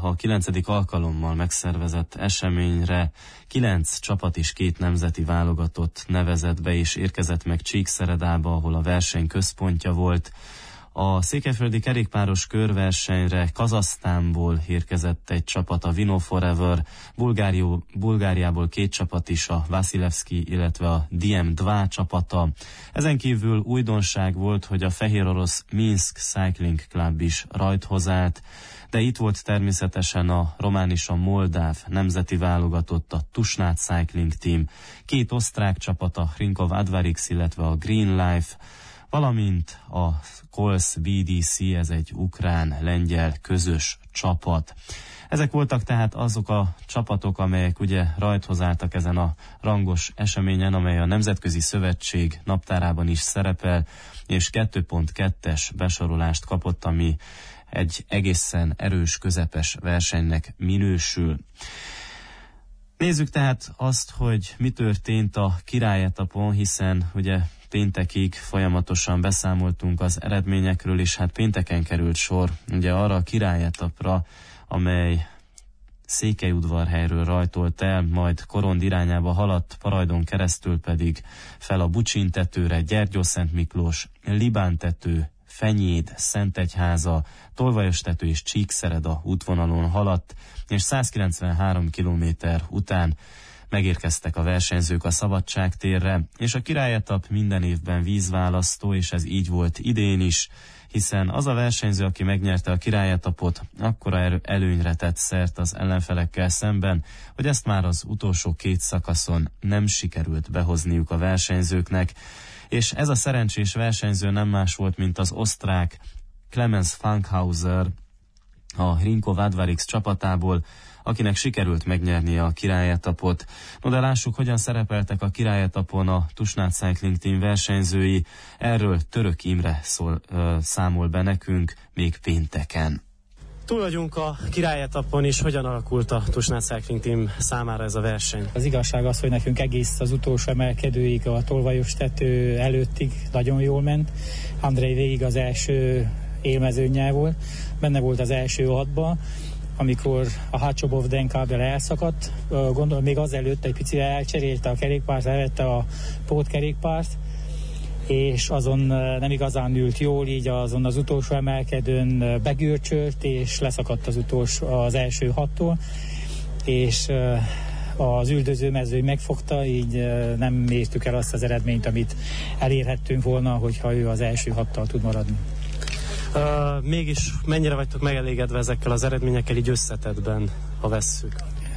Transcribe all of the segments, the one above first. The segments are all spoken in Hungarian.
a 9. alkalommal megszervezett eseményre 9 csapat és 2 nemzeti válogatott nevezett be és érkezett meg Csíkszeredába, ahol a verseny központja volt. A székelyföldi kerékpáros körversenyre Kazahsztánból érkezett egy csapat, a Vino Forever, Bulgáriából 2 csapat is, a Vasilevski, illetve a DM2 csapata. Ezen kívül újdonság volt, hogy a fehérorosz Minsk Cycling Club is rajthoz állt, de itt volt természetesen a román és a moldáv nemzeti válogatott, a Tusnád Cycling Team, 2 osztrák csapat, a Hrinkov Advarix, illetve a Green Life, valamint a Kols BDC, ez egy ukrán-lengyel közös csapat. Ezek voltak tehát azok a csapatok, amelyek ugye rajthoz álltak ezen a rangos eseményen, amely a Nemzetközi Szövetség naptárában is szerepel, és 2.2-es besorolást kapott, ami egy egészen erős, közepes versenynek minősül. Nézzük tehát azt, hogy mi történt a királyetapon, hiszen ugye péntekig folyamatosan beszámoltunk az eredményekről, és hát pénteken került sor ugye arra a királyetapra, amely Székelyudvarhelyről rajtolt el, majd Korond irányába haladt, Parajdon keresztül pedig fel a Bucsintetőre, Gyergyószentmiklós, Libántető, Fenyéd, Szentegyháza, Tolvajostető és Csíkszereda útvonalon haladt, és 193 kilométer után megérkeztek a versenyzők a Szabadságtérre, és a királyetap minden évben vízválasztó, és ez így volt idén is, hiszen az a versenyző, aki megnyerte a királyetapot, akkora előnyre tett szert az ellenfelekkel szemben, hogy ezt már az utolsó 2 szakaszon nem sikerült behozniuk a versenyzőknek, és ez a szerencsés versenyző nem más volt, mint az osztrák Clemens Fankhauser, a Hrinkov Advarix csapatából, akinek sikerült megnyernie a királyetapot. No, de lássuk, hogyan szerepeltek a királyetapon a Tusnád Cycling Team versenyzői. Erről Török Imre számol be nekünk még pénteken. Túl vagyunk a királyetapon, és hogyan alakult a Tusnád Cycling Team számára ez a verseny? Az igazság az, hogy nekünk egész az utolsó emelkedőig, a Tolvajostető előttig nagyon jól ment. Andrej végig az első élmezőnnyel volt, benne volt az első 6-ba, amikor a hátsó Bovden-kábel elszakadt, gondolom még azelőtt egy picivel elcserélte a kerékpárt, elvette a pótkerékpárt, és azon nem igazán ült jól, így azon az utolsó emelkedőn begürcsölt, és leszakadt az első 6-tól, és az üldözőmező megfogta, így nem értük el azt az eredményt, amit elérhettünk volna, hogyha ő az első 6-tal tud maradni. Mégis mennyire vagytok megelégedve ezekkel az eredményekkel így összetettben, ha vesszük?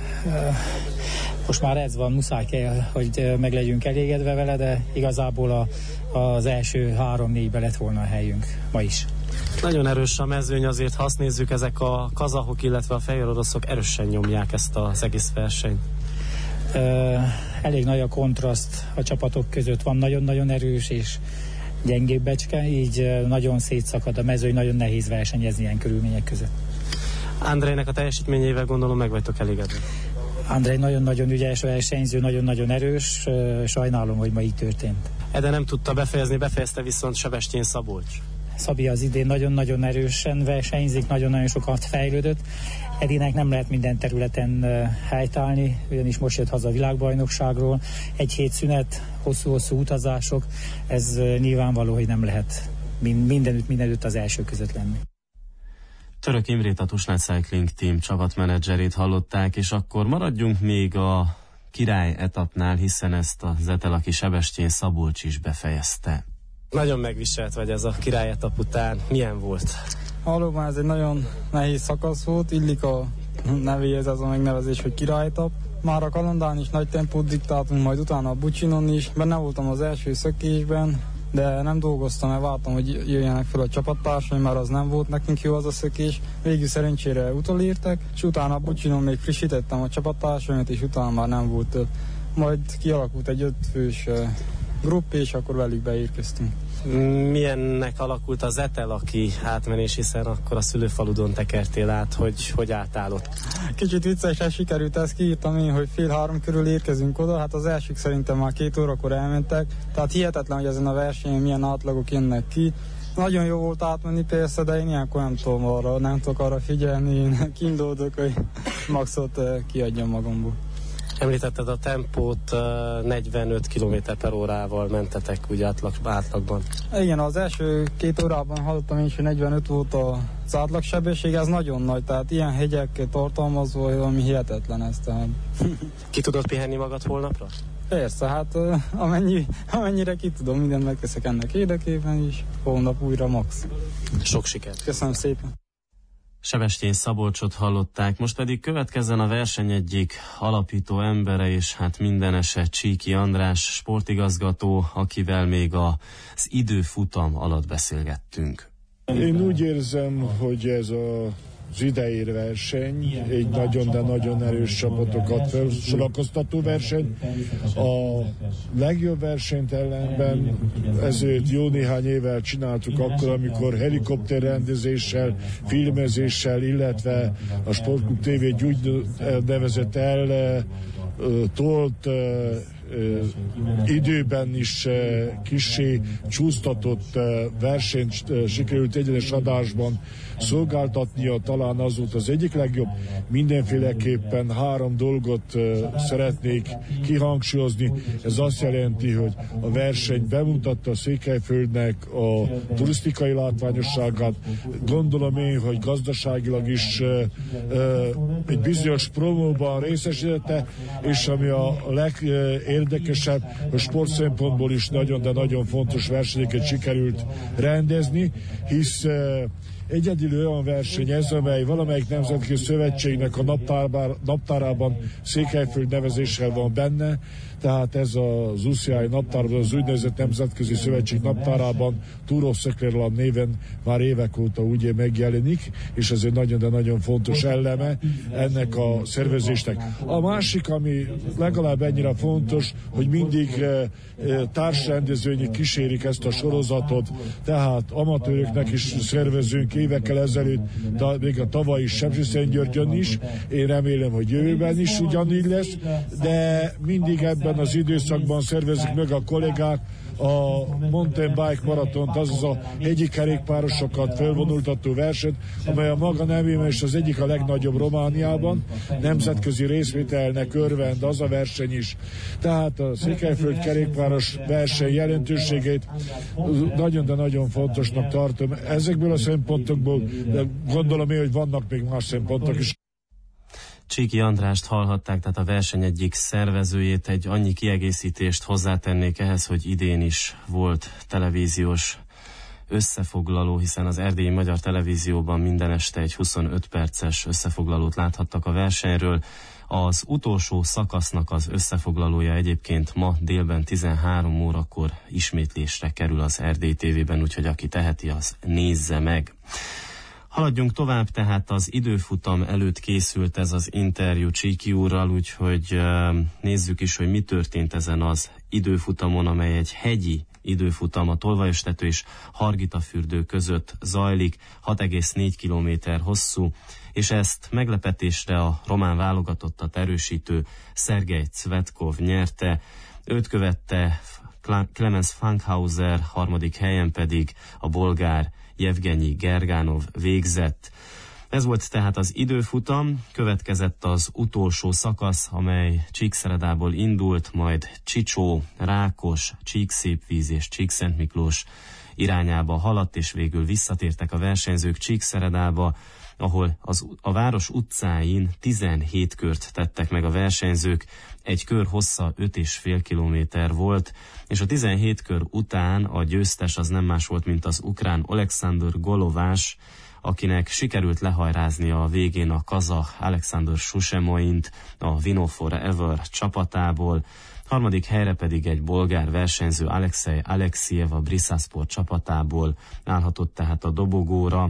Most már ez van, muszáj kell, hogy meg legyünk elégedve vele, de igazából az első 3-4-ben lett volna a helyünk ma is. Nagyon erős a mezőny, azért ha azt nézzük, ezek a kazahok, illetve a fehéroroszok erősen nyomják ezt az egész versenyt. Elég nagy a kontraszt a csapatok között, van nagyon-nagyon erős és gyengébb becske, így nagyon szétszakad a mezőny, nagyon nehéz versenyezni ilyen körülmények között. Andrejnek a teljesítményével gondolom meg vagytok elégedve. Andrej nagyon-nagyon ügyes versenyző, nagyon-nagyon erős, sajnálom, hogy ma így történt. De nem tudta befejezni, befejezte viszont Sebestyén Szabolcs. Szabi az idén nagyon-nagyon erősen versenyzik, nagyon-nagyon sokat fejlődött. Edinek nem lehet minden területen helytállni, ugyanis most jött haza a világbajnokságról. Egy hét szünet, hosszú-hosszú utazások, ez nyilvánvaló, hogy nem lehet mindenütt az első között lenni. Török Imrét, a Tusnád Cycling Team csapatmenedzserét hallották, és akkor maradjunk még a király etapnál, hiszen ezt a Zetelaki Sebestyén Szabolcs is befejezte. Nagyon megviselt vagy ez a király etap után. Milyen volt? Valóban ez egy nagyon nehéz szakasz volt, illik a nevéhez ez a megnevezés, hogy királyetap. Már a Kalandán is nagy tempót diktáltunk, majd utána a Bucsinon is. Benne voltam az első szökésben, de nem dolgoztam, mert vártam, hogy jöjjenek fel a csapattársaim, mert az nem volt nekünk jó az a szökés. Végül szerencsére utolértek, és utána a Bucsinon még frissítettem a csapattársaimot, és utána már nem volt több. Majd kialakult egy 5 fős grupp, és akkor velük beérkeztünk. Milyennek alakult a Zetelaki átmenés, hiszen akkor a szülőfaludon tekertél át, hogy álltál ott? Kicsit viccesen sikerült, ezt kiírtam én, hogy 2:30 körül érkezünk oda, hát az elsők szerintem már 2 órakor elmentek, tehát hihetetlen, hogy ezen a versenyen milyen átlagok jönnek ki. Nagyon jó volt átmenni persze, de én ilyenkor nem tudok arra figyelni, én kiindultok, hogy maxot kiadjam magamból. Említetted a tempót, 45 km/h mentetek ugye átlagban. Igen, az első 2 órában hallottam én is, hogy 45 volt az átlagsebesség, ez nagyon nagy, tehát ilyen hegyek tartalmazó, ami hihetetlen ez. Tehát. Ki tudod pihenni magad holnapra? Persze, hát amennyire ki tudom, mindent megteszek ennek érdekében is, holnap újra max. Sok sikert! Köszönöm szépen! Sebestyén Szabolcsot hallották, most pedig következzen a verseny egyik alapító embere, és hát mindeneset Csíky András sportigazgató, akivel még az időfutam alatt beszélgettünk. Én úgy érzem, hogy ez az idei verseny egy nagyon, de nagyon erős csapatokat felsorakoztató verseny. A legjobb versenyt ellenben ezért jó néhány évvel csináltuk akkor, amikor helikopterrendezéssel, filmezéssel, illetve a Sportklub TV úgy nevezett el tolt időben is kissé csúsztatott versenyt sikerült egyenes adásban szolgáltatnia, talán az volt az egyik legjobb. Mindenféleképpen 3 dolgot szeretnék kihangsúlyozni. Ez azt jelenti, hogy a verseny bemutatta Székelyföldnek a turisztikai látványosságát. Gondolom én, hogy gazdaságilag is egy bizonyos promóban részesítette, és ami a legérdekesebb, a sport szempontból is nagyon, de nagyon fontos versenyeket sikerült rendezni, hisz egyedül olyan verseny ez, amely valamelyik nemzetközi szövetségnek a naptárában Székelyföld nevezéssel van benne, tehát ez az UCI naptárban, az úgynevezett Nemzetközi Szövetség naptárában Tour of Szeklerland néven már évek óta ugye megjelenik, és ez egy nagyon, de nagyon fontos eleme ennek a szervezésnek. A másik, ami legalább ennyire fontos, hogy mindig társrendezőnyi kísérik ezt a sorozatot, tehát amatőröknek is szervezünk évekkel ezelőtt, de még a tavalyi Sepsiszentgyörgyön is, én remélem, hogy jövőben is ugyanígy lesz, de mindig ebben az időszakban szervezik meg a kollégák a mountain bike maratont, azaz a hegyi kerékpárosokat felvonultató versenyt, amely a maga nevében is az egyik a legnagyobb Romániában, nemzetközi részvételnek örvend az a verseny is. Tehát a Székelyföld kerékpáros verseny jelentőségét nagyon, de nagyon fontosnak tartom. Ezekből a szempontokból, de gondolom én, hogy vannak még más szempontok is. Csíky Andrást hallhatták, tehát a verseny egyik szervezőjét. Egy annyi kiegészítést hozzátennék ehhez, hogy idén is volt televíziós összefoglaló, hiszen az Erdélyi Magyar Televízióban minden este egy 25 perces összefoglalót láthattak a versenyről. Az utolsó szakasznak az összefoglalója egyébként ma délben 13 órakor ismétlésre kerül az Erdély TV-ben, úgyhogy aki teheti, az nézze meg. Haladjunk tovább, tehát az időfutam előtt készült ez az interjú Csíky úrral, úgyhogy nézzük is, hogy mi történt ezen az időfutamon, amely egy hegyi időfutam, a Tolvajostető és Hargitafürdő között zajlik, 6,4 kilométer hosszú, és ezt meglepetésre a román válogatottat erősítő Szergej Cvetkov nyerte, őt követte Klemens Fankhauser, 3. helyen pedig a bolgár Jevgenyi Gergánov végzett. Ez volt tehát az időfutam, következett az utolsó szakasz, amely Csíkszeredából indult, majd Csicsó, Rákos, Csíkszépvíz és Csíkszentmiklós irányába haladt, és végül visszatértek a versenyzők Csíkszeredába, ahol a város utcáin 17 kört tettek meg a versenyzők, egy kör hossza 5,5 kilométer volt, és a 17 kör után a győztes az nem más volt, mint az ukrán Oleksandr Golovás, akinek sikerült lehajrázni a végén a kazah Alexander Susemoint a Vino Forever csapatából, 3. helyre pedig egy bolgár versenyző Alexej Alexiev a Brisasport csapatából állhatott tehát a dobogóra,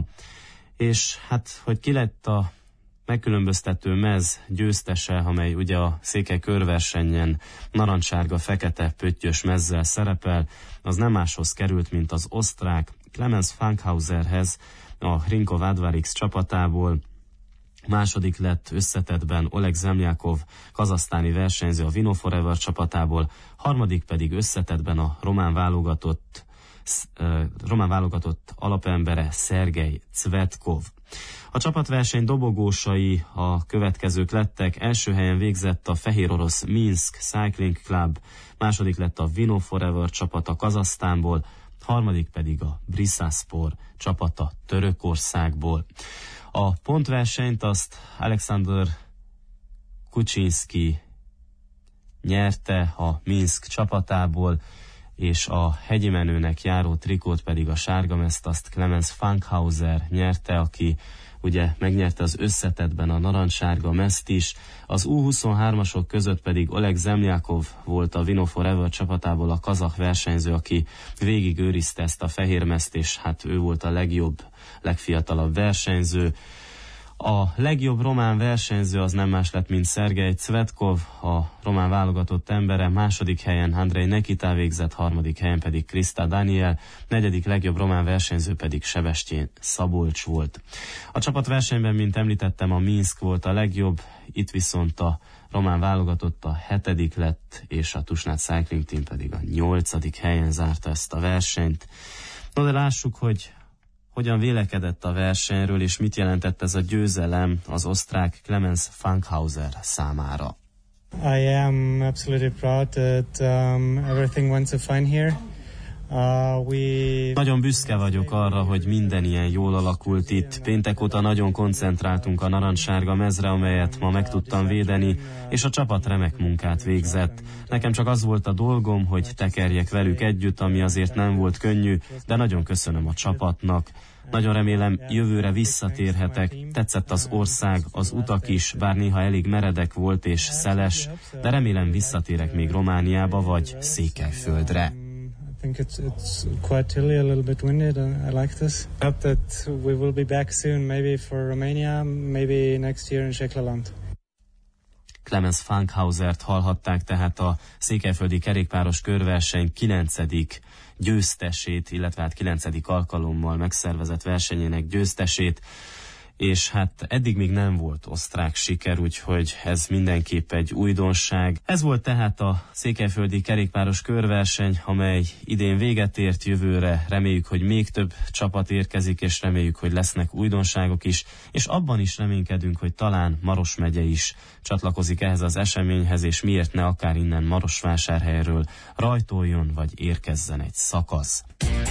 és hát, hogy ki lett a megkülönböztető mez győztese, amely ugye a székely körversenyen narancssárga-fekete pöttyös mezzel szerepel, az nem máshoz került, mint az osztrák Klemens Fankhauserhez, a Hrinkov Advarix csapatából. Második lett összetettben Oleg Zemljakov, kazahsztáni versenyző a Vino Forever csapatából, 3. pedig összetettben a román válogatott román válogatott alapembere Szergej Cvetkov. A csapatverseny dobogósai a következők lettek. Első helyen végzett a fehér orosz Minsk Cycling Club, második lett a Vino Forever csapata Kazahsztánból, harmadik pedig a Brisaspor csapata Törökországból. A pontversenyt azt Alexander Kuczynski nyerte a Minsk csapatából, és a hegyi menőnek járó trikót pedig a sárgamezt azt Clemens Fankhauser nyerte, aki ugye megnyerte az összetettben a narancssárga mezt is. Az U23-asok között pedig Oleg Zemljakov volt a Vino Forever csapatából a kazah versenyző, aki végig őrizte ezt a fehér mezt, és hát ő volt a legjobb, legfiatalabb versenyző. A legjobb román versenyző az nem más lett, mint Szergej Cvetkov, a román válogatott embere. Második helyen Andrej Nekita végzett, harmadik helyen pedig Krista Daniel, negyedik legjobb román versenyző pedig Sebestyén Szabolcs volt. A csapatversenyben, mint említettem, a Minsk volt a legjobb, itt viszont a román válogatott a 7. lett, és a Tusnád Cycling Team pedig a 8. helyen zárta ezt a versenyt. No, de lássuk, hogy hogyan vélekedett a versenyről, és mit jelentett ez a győzelem az osztrák Clemens Fankhauser számára. I am absolutely proud that everything went so fine here. Nagyon büszke vagyok arra, hogy minden ilyen jól alakult itt. Péntek óta nagyon koncentráltunk a narancssárga mezre, amelyet ma meg tudtam védeni, és a csapat remek munkát végzett. Nekem csak az volt a dolgom, hogy tekerjek velük együtt, ami azért nem volt könnyű, de nagyon köszönöm a csapatnak. Nagyon remélem, jövőre visszatérhetek. Tetszett az ország, az utak is, bár néha elég meredek volt és szeles, de remélem visszatérek még Romániába vagy Székelyföldre. I think it's quite chilly, a little bit windy. I like this. I hope that we will be back soon, maybe for Romania, maybe next year in Czechland. Clemens Fankhausert hallhatták, tehát a székelyföldi kerékpáros körverseny 9. győztesét, illetve hát 9. alkalommal megszervezett versenyének győztesét, és hát eddig még nem volt osztrák siker, úgyhogy ez mindenképp egy újdonság. Ez volt tehát a székelyföldi kerékpáros körverseny, amely idén véget ért, jövőre reméljük, hogy még több csapat érkezik, és reméljük, hogy lesznek újdonságok is, és abban is reménykedünk, hogy talán Maros megye is csatlakozik ehhez az eseményhez, és miért ne akár innen Marosvásárhelyről rajtoljon, vagy érkezzen egy szakasz.